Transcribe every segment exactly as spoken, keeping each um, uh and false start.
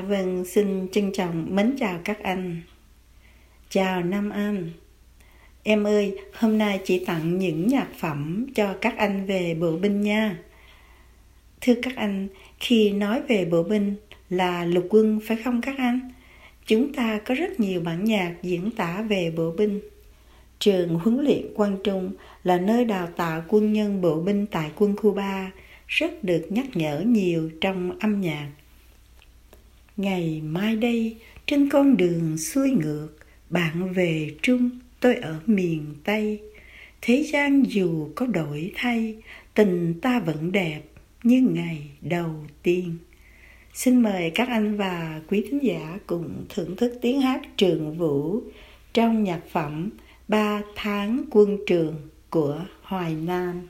vâng, xin trân trọng mến chào các anh. Chào Nam Anh. Em ơi, hôm nay chị tặng những nhạc phẩm cho các anh về bộ binh nha. Thưa các anh, khi nói về bộ binh là lục quân phải không các anh? Chúng ta có rất nhiều bản nhạc diễn tả về bộ binh. Trường huấn luyện Quang Trung là nơi đào tạo quân nhân bộ binh tại quân khu ba, rất được nhắc nhở nhiều trong âm nhạc. Ngày mai đây, trên con đường xuôi ngược, bạn về Trung, tôi ở miền Tây. Thế gian dù có đổi thay, tình ta vẫn đẹp như ngày đầu tiên. Xin mời các anh và quý thính giả cùng thưởng thức tiếng hát Trường Vũ trong nhạc phẩm Ba tháng quân trường của Hoài Nam.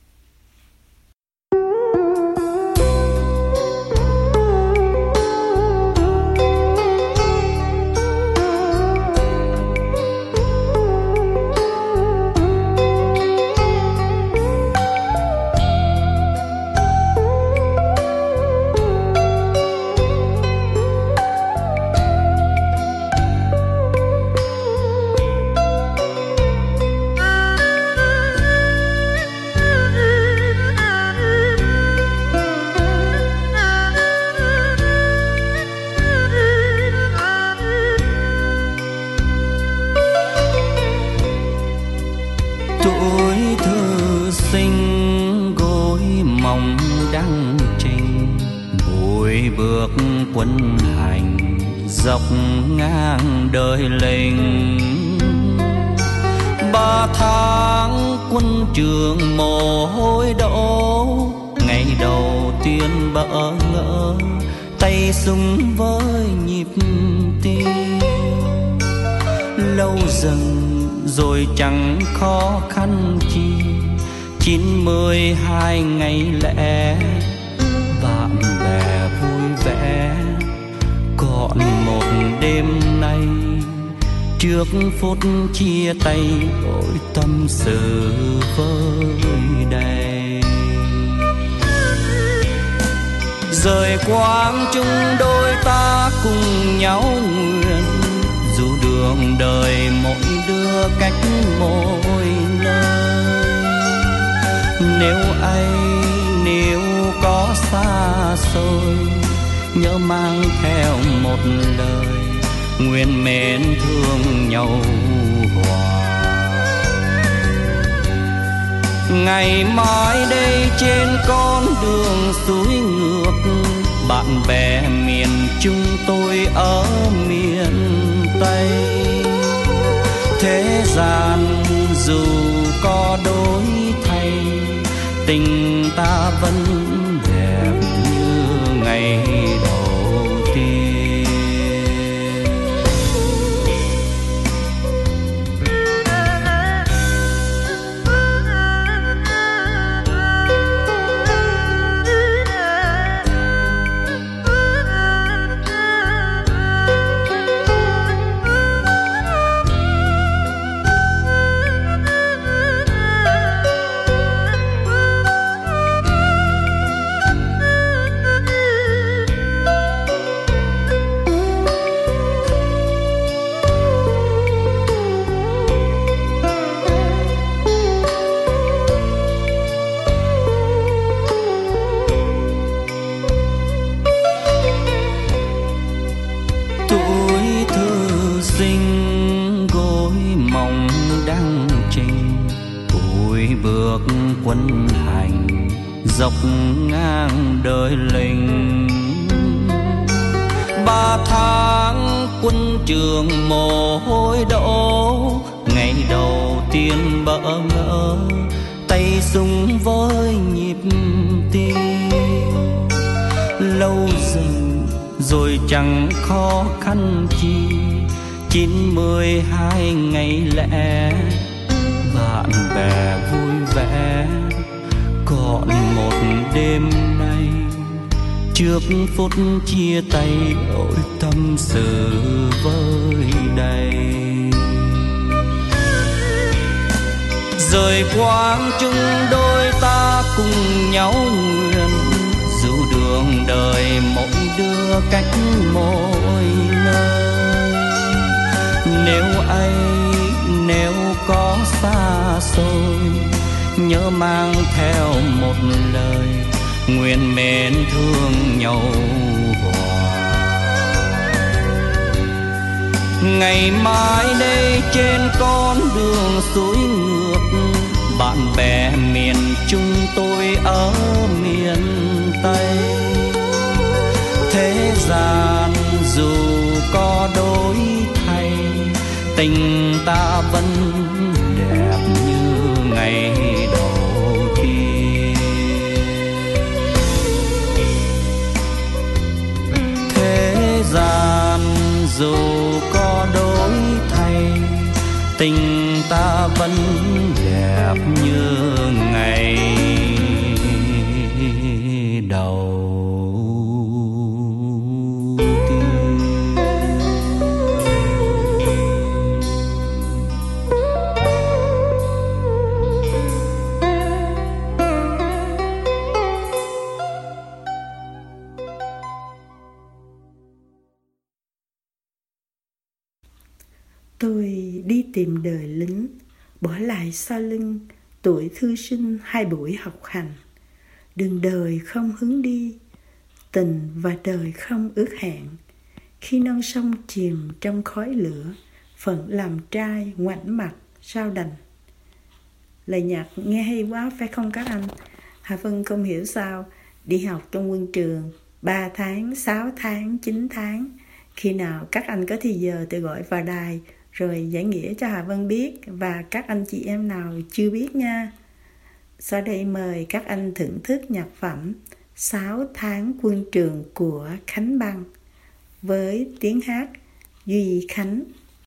Tuổi thư sinh gối mộng đăng trình, bụi bước quân hành dọc ngang đời lính. Ba tháng quân trường mồ hôi đổ, ngày đầu tiên bỡ ngỡ tay súng với nhịp tim. Lâu dần rồi chẳng khó khăn chi, chín mươi hai ngày lẻ bạn bè vui vẻ. Còn một đêm nay trước phút chia tay, ôi tâm sự vơi đầy. Rời Quang Trung đôi ta cùng nhau nguyện, dù đường đời mỗi đưa cách mỗi nơi. Nếu ai nếu có xa xôi, nhớ mang theo một lời nguyện mến thương nhau hoài. Ngày mai đây trên con đường xuôi ngược, bạn bè miền Trung tôi ở miền Tây. Thế gian dù có đổi thay, tình ta vẫn đẹp như ngày đầu tiên. Tuổi thư sinh gối mộng đăng trình, bụi bước quân hành dọc ngang đời lính. Ba tháng quân trường mồ hôi đổ, ngày đầu tiên bỡ ngỡ tay súng với nhịp tim. Lâu dần rồi chẳng khó khăn chi, chín mươi hai ngày lẻ bạn bè vui vẻ. Còn một đêm nay trước phút chia tay, ôi tâm sự vơi đầy. Rời Quang Trung đôi ta cùng nhau nguyện, dù đường đời mỗi đưa xưa cách mỗi nơi. Nếu ấy nếu có xa xôi, nhớ mang theo một lời nguyện mến thương nhau hoài. Ngày mai đây trên con đường suối ngược, bạn bè miền Trung tôi ở miền Tây. Thế gian dù có đổi thay, tình ta vẫn đẹp như ngày đầu tiên. Thế gian dù có đổi thay, tình ta vẫn đẹp như ngày đầu. Tôi đi tìm đời lính, bỏ lại sau lưng tuổi thư sinh hai buổi học hành. Đường đời không hướng đi, tình và đời không ước hẹn. Khi non sông chìm trong khói lửa, phận làm trai ngoảnh mặt sao đành. Lời nhạc nghe hay quá phải không các anh? Hà Vân không hiểu sao đi học trong quân trường ba tháng, sáu tháng, chín tháng. Khi nào các anh có thì giờ tôi gọi vào đài rồi giải nghĩa cho Hà Vân biết, và các anh chị em nào chưa biết nha. Sau đây mời các anh thưởng thức nhạc phẩm sáu tháng quân trường của Khánh Băng với tiếng hát Duy Khánh.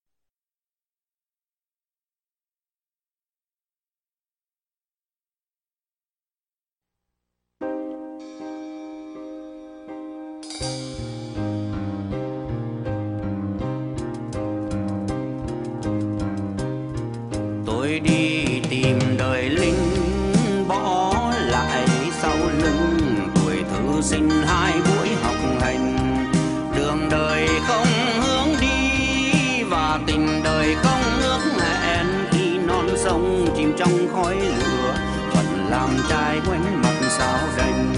Tôi đi tìm đời lính, bỏ lại sau lưng tuổi thư sinh hai buổi học hành. Đường đời không hướng đi và tình đời không ước hẹn. Khi non sông chìm trong khói lửa, phận làm trai quanh mặt sao đành.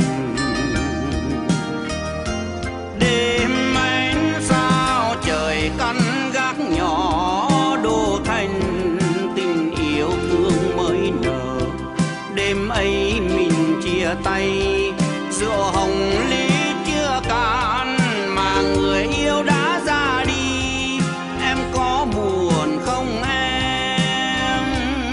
Đêm ánh sao trời căn gác nhỏ, đêm ấy mình chia tay, rượu hồng ly chưa cạn mà người yêu đã ra đi. Em có buồn không em?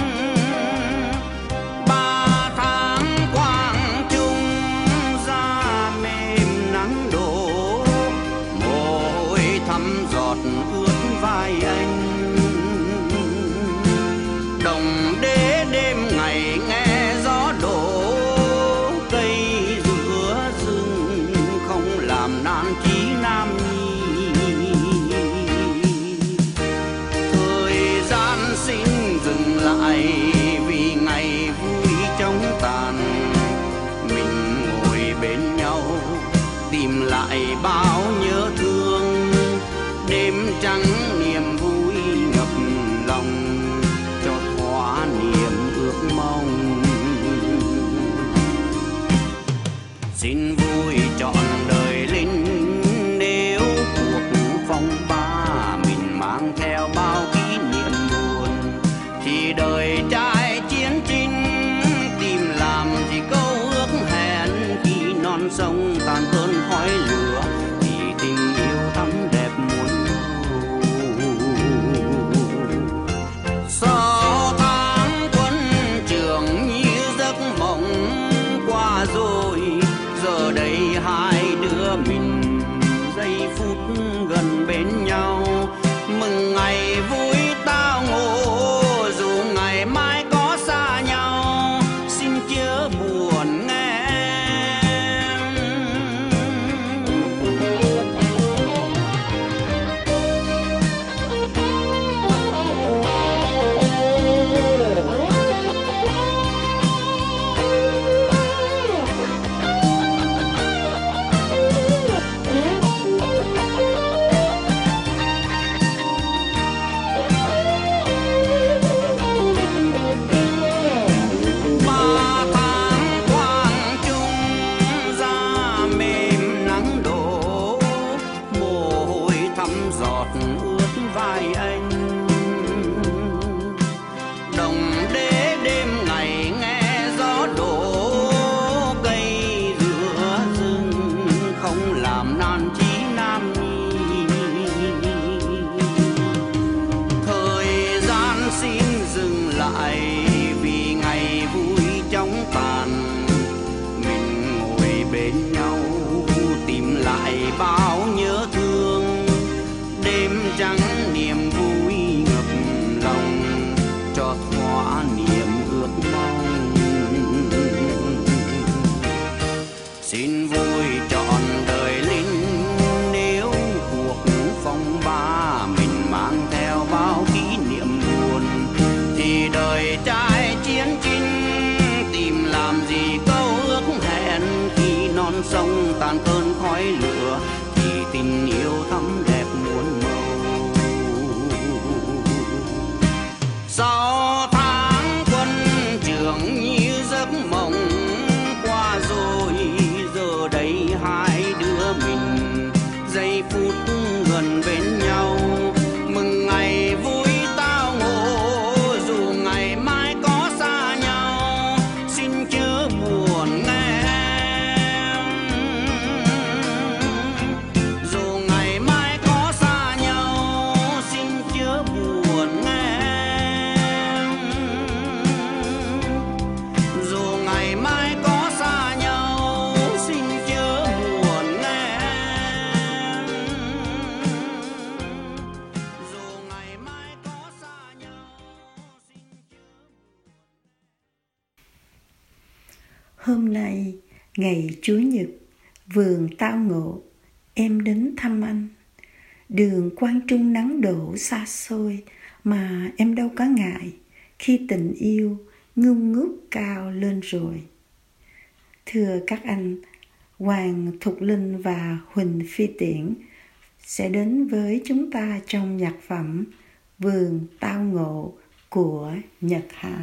Ba tháng quang trung da mềm nắng đổ, mồ hôi thấm giọt ướt vai anh. Đồng đế đêm ngày nghe vì ngày vui trong tàn. Mình ngồi bên nhau tìm lại bao nhớ thương. Đêm trắng niềm vui ngập lòng, cho thỏa niềm ước mong. Xin vui trọn đời lính, nếu cuộc phong ba mình mang theo bao kỷ niệm buồn, thì đời trai chiến trinh tìm làm gì câu ước hẹn. Khi non sông tàn cơn khói lửa, thì tình yêu thắm đẹp muôn màu. Sau tháng quân trường như giấc mộng qua rồi, giờ đây hai đứa mình giây phút gần bên nhau. Mừng ngày vui tao ngộ, buồn nghe em. cơn khói lửa thì tình yêu thắm đẹp muôn màu. Sau tháng quân trường như giấc mộng qua rồi, giờ đây hai đứa mình giây phút gần bên nhau, mừng ngày vui tao ngộ dù ngày mai có xa nhau, xin chớ buồn nghe em. Dù ngày mai có xa nhau, xin chớ buồn nghe em. Dù ngày mai có xa nhau, xin chớ buồn nghe em. Dù ngày mai có xa nhau, xin chớ buồn. Hôm nay, ngày Chúa Nhật, vườn tao ngộ, em đến thăm anh. Đường Quang Trung nắng đổ xa xôi, mà em đâu có ngại khi tình yêu ngưng ngút cao lên rồi. Thưa các anh, Hoàng Thục Linh và Huỳnh Phi Tiễn sẽ đến với chúng ta trong nhạc phẩm Vườn Tao Ngộ của Nhật Hà.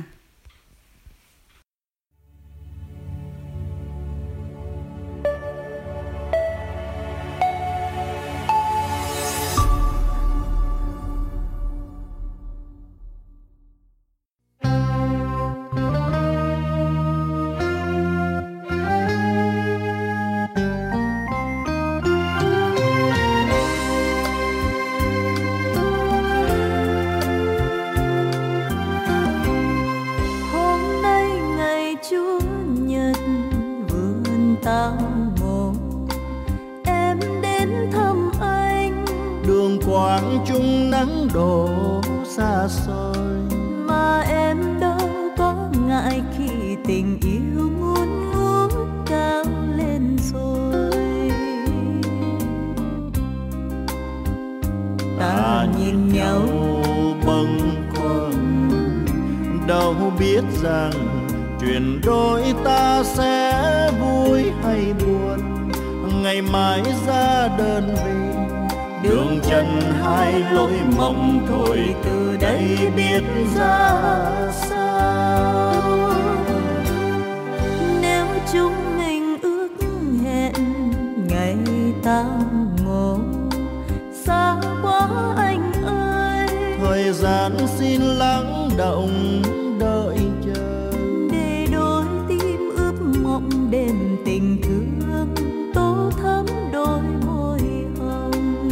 Hôm nay ngày Chúa Nhật, vườn tao ngộ, em đến thăm anh, Đường Quang Trung nắng đổ xa xôi, mà em đâu có ngại khi tình yêu ngút ngút cao lên rồi. Ta nhìn nhau bâng khuâng, đâu biết rằng chuyện đôi ta sẽ vui hay buồn, ngày mai ra đơn vị đường chân hai lối mộng thôi, từ đây biết ra sao. Nếu chúng mình ước hẹn ngày tao ngộ, xa quá anh ơi, Thời gian xin lắng động đợi chờ, để đôi tim ướp mộng đêm tình thương tô thắm đôi môi hồng.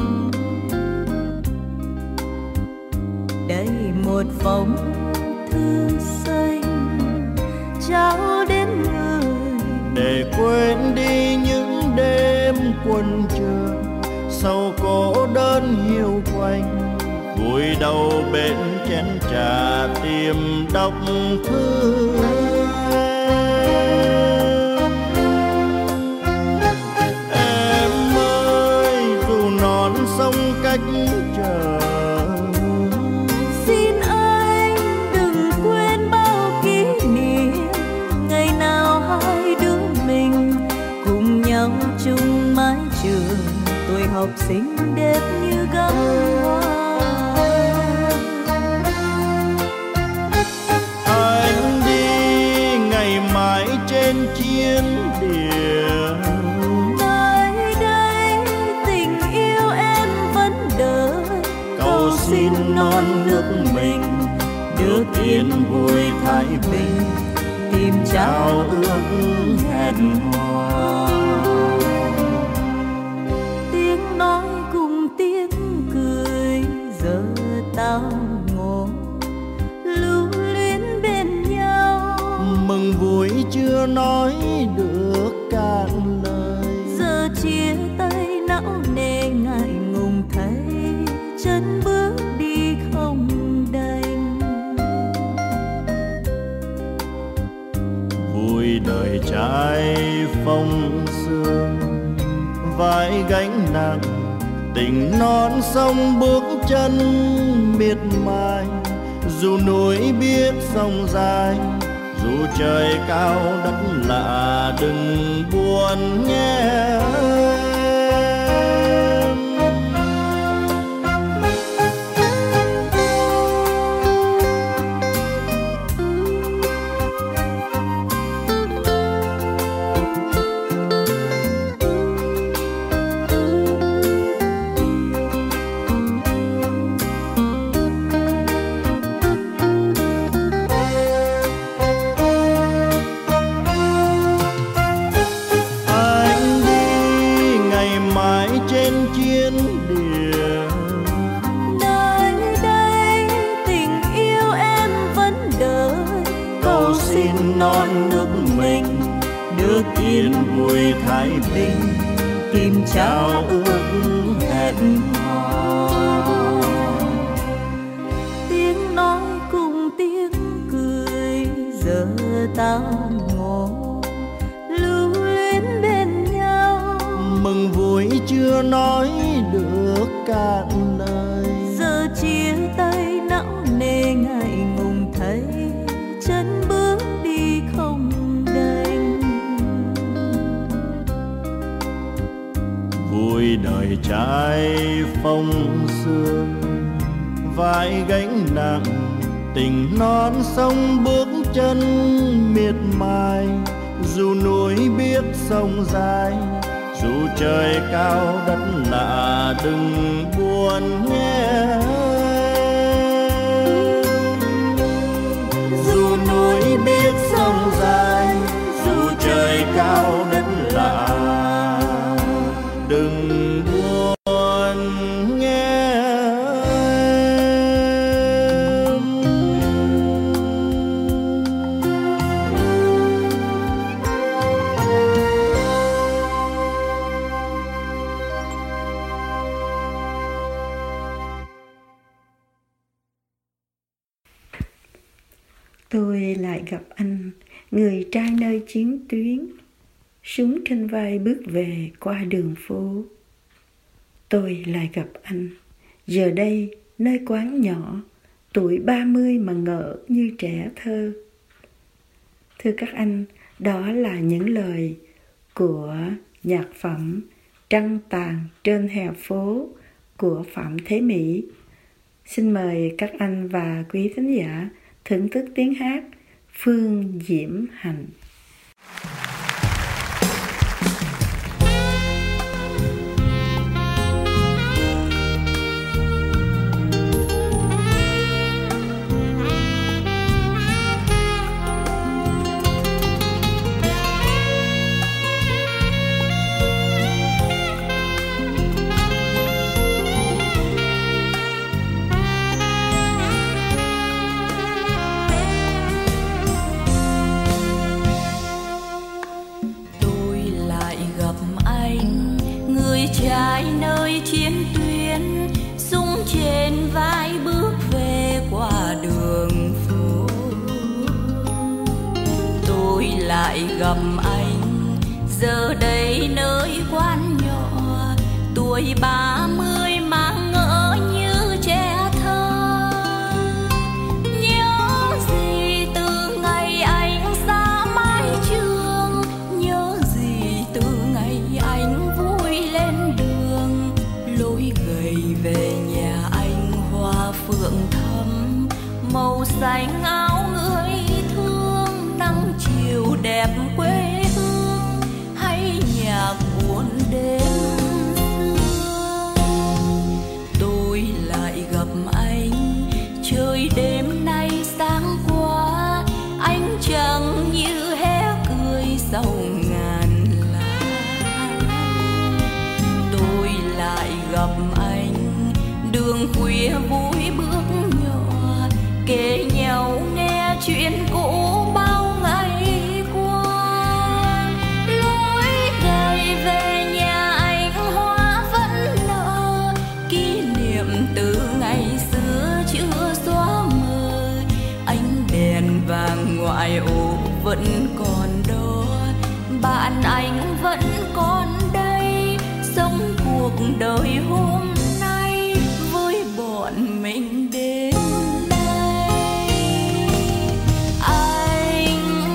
Đây một phong thư xanh trao đến người, để quên đi những đêm quân trường sau cô đơn hiu quạnh, vùi đầu bên chén trà tìm đọc thư em. Em ơi, dù non sông cách chờ, xin anh đừng quên bao kỷ niệm, ngày nào hai đứa mình cùng nhau chung mái trường, tuổi học sinh đẹp như gấm hoa. anh đi ngày mai trên chiến địa, Nơi đây tình yêu em vẫn đợi, cầu xin non nước mình được yên vui thái bình, tìm trao ước hẹn hò. tiếng nói cùng tiếng cười, giờ tao ngộ lưu luyến bên nhau. Mừng vui chưa nói được cạn lời, Giờ chia tay não nề ngại ngùng thấy chân bước đi không đành. vui đời trai phong sương, vai gánh nặng tình non sông bước chân miệt mài, dù núi biết sông dài, dù trời cao đất lạ đừng buồn nhé. Non nước mình nước yên vui thái bình, tìm trao ước hẹn hò. Tiếng nói cùng tiếng cười giờ tao ngộ lưu luyến bên nhau. Mừng vui chưa nói được cạn lời, giờ chia tay não nề ngại ngùng thấy chân bước đi không đành. Vui đời trai phong sương vai gánh nặng, tình non sông bước chân miệt mài. Dù núi biết sông dài, dù trời cao đất lạ đừng buồn nhé. Dù núi biết sông dài, dù trời cao đất lạ đừng buồn nghe. Tôi lại gặp anh, người trai nơi chiến tuyến, súng trên vai bước về qua đường phố. Tôi lại gặp anh, giờ đây nơi quán nhỏ, tuổi ba mươi mà ngỡ như trẻ thơ. Thưa các anh, đó là những lời của nhạc phẩm Trăng tàn trên hè phố của Phạm Thế Mỹ. Xin mời các anh và quý thính giả thưởng thức tiếng hát Phương Diễm Hạnh. Trai nơi chiến tuyến, súng trên vai bước về qua đường phố. Tôi lại gặp anh giờ đây nơi quán nhỏ, tuổi ba mươi mà ngỡ như trẻ thơ. Nhớ gì từ ngày anh xa mái trường, nhớ gì từ ngày anh vui lên đường. Lối gầy về nhà anh hoa phượng thắm, màu xanh áo người thương, nắng chiều đẹp quê hương hay nhạc buồn đêm xưa. Tôi lại gặp anh trời đêm nay sáng qua, anh chẳng như hé cười sau ngàn lá. Tôi lại gặp anh đường khuya vui bước nhỏ, kể nhau nghe chuyện cũ bao ngày qua. Lối gầy về nhà anh hoa vẫn nở, kỷ niệm từ ngày xưa chưa xóa mờ. Ánh đèn vàng ngoại ô vẫn còn đó, bạn anh vẫn còn đây, sống cuộc đời hôm nay với bọn mình đến đây. Anh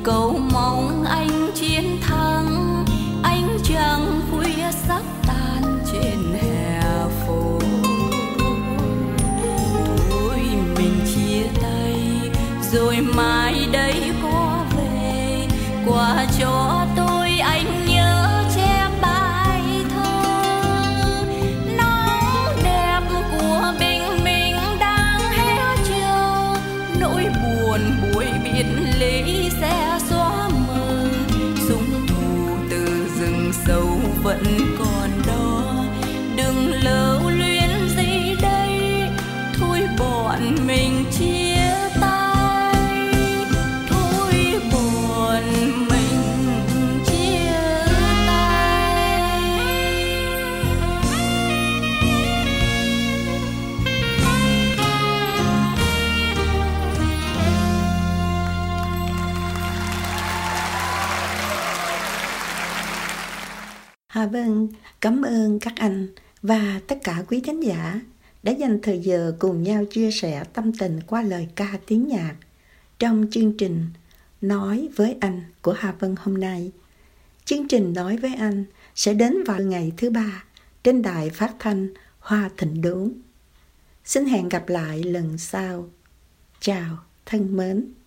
cầu mong anh chiến thắng, ánh trăng khuya sắc tan trên hè phố. Thôi mình chia tay rồi mai đây có về, qua cho tôi anh nhớ chép bài thơ. Nắng đẹp của bình minh đang hé chờ, nỗi buồn buổi biệt ly sẽ xóa mờ. Súng thù từ rừng sâu vẫn còn đó, đừng lưu luyến gì đây, thôi bọn mình chia tay, thôi bọn mình chia tay. Hà Vân cảm ơn các anh và tất cả quý thính giả đã dành thời giờ cùng nhau chia sẻ tâm tình qua lời ca tiếng nhạc trong chương trình Nói với anh của Hà Vân hôm nay. Chương trình Nói với anh sẽ đến vào ngày thứ ba trên đài phát thanh Hoa Thịnh Đốn. Xin hẹn gặp lại lần sau. Chào thân mến.